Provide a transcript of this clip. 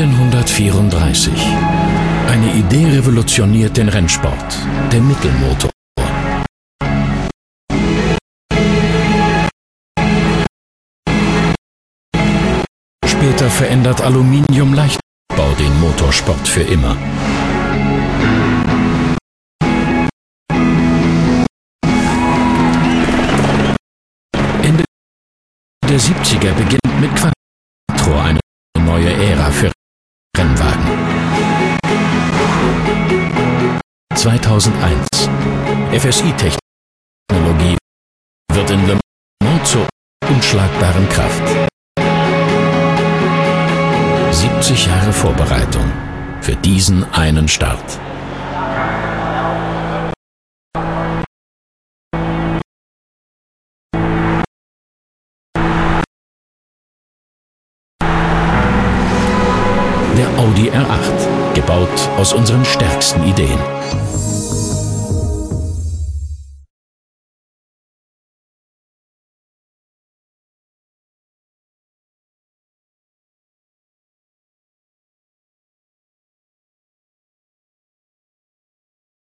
1934. Eine Idee revolutioniert den Rennsport, der Mittelmotor. Später verändert Aluminium-Leichtbau den Motorsport für immer. Ende der 70er beginnt mit Quattro eine neue Ära für Rennwagen. 2001. FSI-Technologie wird in Le Mans zur unschlagbaren Kraft. 70 Jahre Vorbereitung für diesen einen Start. Der Audi R8, gebaut aus unseren stärksten Ideen.